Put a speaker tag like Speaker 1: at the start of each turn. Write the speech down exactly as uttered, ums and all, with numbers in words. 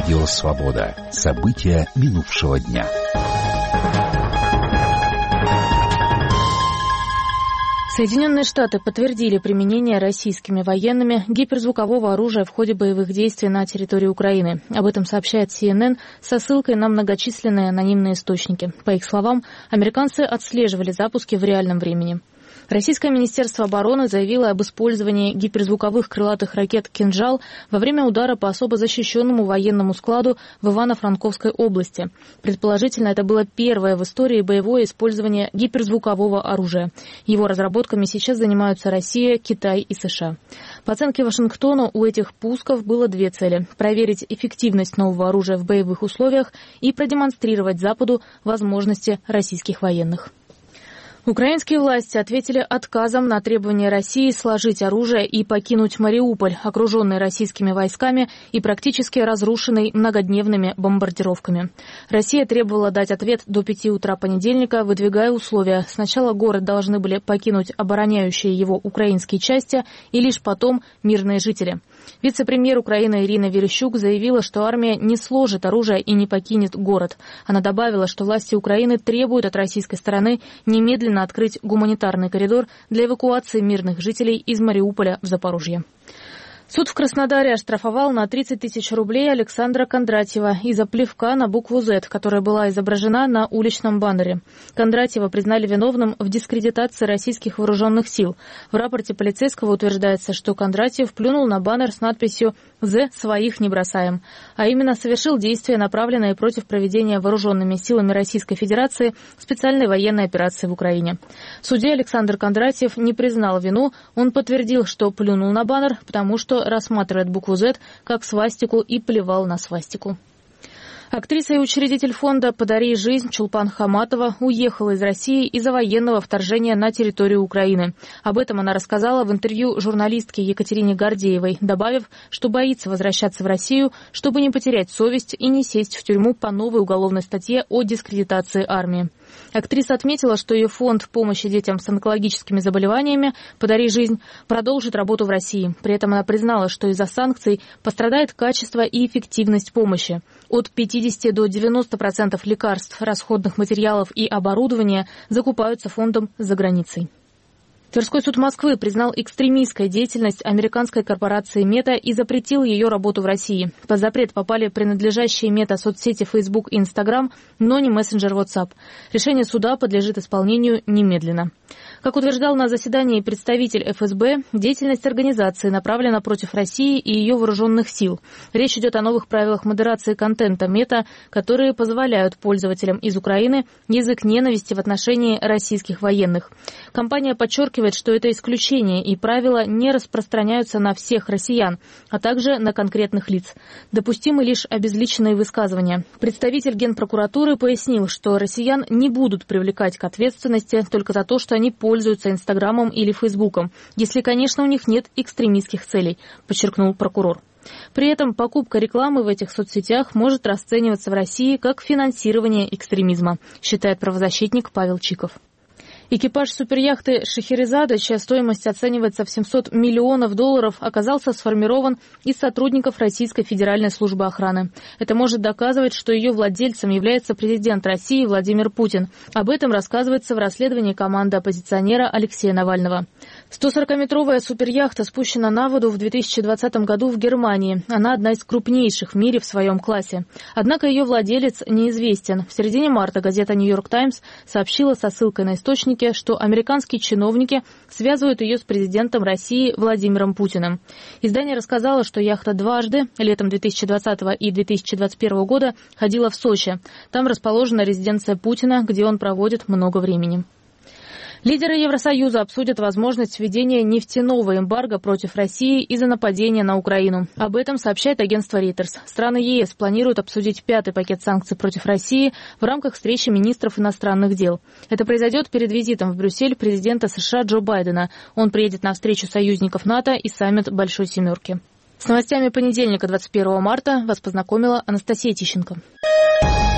Speaker 1: Радио «Свобода». События минувшего дня.
Speaker 2: Соединенные Штаты подтвердили применение российскими военными гиперзвукового оружия в ходе боевых действий на территории Украины. Об этом сообщает Си Эн Эн со ссылкой на многочисленные анонимные источники. По их словам, американцы отслеживали запуски в реальном времени. Российское министерство обороны заявило об использовании гиперзвуковых крылатых ракет «Кинжал» во время удара по особо защищенному военному складу в Ивано-Франковской области. Предположительно, это было первое в истории боевое использование гиперзвукового оружия. Его разработками сейчас занимаются Россия, Китай и США. По оценке Вашингтона, у этих пусков было две цели – проверить эффективность нового оружия в боевых условиях и продемонстрировать Западу возможности российских военных. Украинские власти ответили отказом на требование России сложить оружие и покинуть Мариуполь, окруженный российскими войсками и практически разрушенный многодневными бомбардировками. Россия требовала дать ответ до пяти утра понедельника, выдвигая условия. Сначала город должны были покинуть обороняющие его украинские части и лишь потом мирные жители. Вице-премьер Украины Ирина Верещук заявила, что армия не сложит оружие и не покинет город. Она добавила, что власти Украины требуют от российской стороны немедленно открыть гуманитарный коридор для эвакуации мирных жителей из Мариуполя в Запорожье. Суд в Краснодаре оштрафовал на тридцать тысяч рублей Александра Кондратьева из-за плевка на букву «З», которая была изображена на уличном баннере. Кондратьева признали виновным в дискредитации российских вооруженных сил. В рапорте полицейского утверждается, что Кондратьев плюнул на баннер с надписью «З своих не бросаем», а именно совершил действия, направленные против проведения вооруженными силами Российской Федерации специальной военной операции в Украине. В суде Александр Кондратьев не признал вину, он подтвердил, что плюнул на баннер, потому что рассматривает букву «З» как свастику и плевал на свастику. Актриса и учредитель фонда «Подари жизнь» Чулпан Хаматова уехала из России из-за военного вторжения на территорию Украины. Об этом она рассказала в интервью журналистке Екатерине Гордеевой, добавив, что боится возвращаться в Россию, чтобы не потерять совесть и не сесть в тюрьму по новой уголовной статье о дискредитации армии. Актриса отметила, что ее фонд помощи детям с онкологическими заболеваниями «Подари жизнь» продолжит работу в России. При этом она признала, что из-за санкций пострадает качество и эффективность помощи. От пятидесяти до девяноста процентов лекарств, расходных материалов и оборудования закупаются фондом за границей. Тверской суд Москвы признал экстремистской деятельность американской корпорации Мета и запретил ее работу в России. Под запрет попали принадлежащие Мета соцсети Facebook и Instagram, но не мессенджер WhatsApp. Решение суда подлежит исполнению немедленно. Как утверждал на заседании представитель эф эс бэ, деятельность организации направлена против России и ее вооруженных сил. Речь идет о новых правилах модерации контента Мета, которые позволяют пользователям из Украины язык ненависти в отношении российских военных. Компания подчеркивает, что это исключение и правила не распространяются на всех россиян, а также на конкретных лиц. Допустимы лишь обезличенные высказывания. Представитель Генпрокуратуры пояснил, что россиян не будут привлекать к ответственности только за то, что они пользуются Инстаграмом или Фейсбуком, если, конечно, у них нет экстремистских целей, подчеркнул прокурор. При этом покупка рекламы в этих соцсетях может расцениваться в России как финансирование экстремизма, считает правозащитник Павел Чиков. Экипаж суперяхты «Шахерезада», чья стоимость оценивается в семьсот миллионов долларов, оказался сформирован из сотрудников Российской Федеральной службы охраны. Это может доказывать, что ее владельцем является президент России Владимир Путин. Об этом рассказывается в расследовании команды оппозиционера Алексея Навального. сто сорокаметровая суперяхта спущена на воду в две тысячи двадцатом году в Германии. Она одна из крупнейших в мире в своем классе. Однако ее владелец неизвестен. В середине марта газета «Нью-Йорк Таймс» сообщила со ссылкой на источники, что американские чиновники связывают ее с президентом России Владимиром Путиным. Издание рассказало, что яхта дважды, летом две тысячи двадцатого и две тысячи двадцать первого года, ходила в Сочи. Там расположена резиденция Путина, где он проводит много времени. Лидеры Евросоюза обсудят возможность введения нефтяного эмбарго против России из-за нападения на Украину. Об этом сообщает агентство Reuters. Страны е эс планируют обсудить пятый пакет санкций против России в рамках встречи министров иностранных дел. Это произойдет перед визитом в Брюссель президента США Джо Байдена. Он приедет на встречу союзников НАТО и саммит Большой Семерки. С новостями понедельника, двадцать первого марта, вас познакомила Анастасия Тищенко.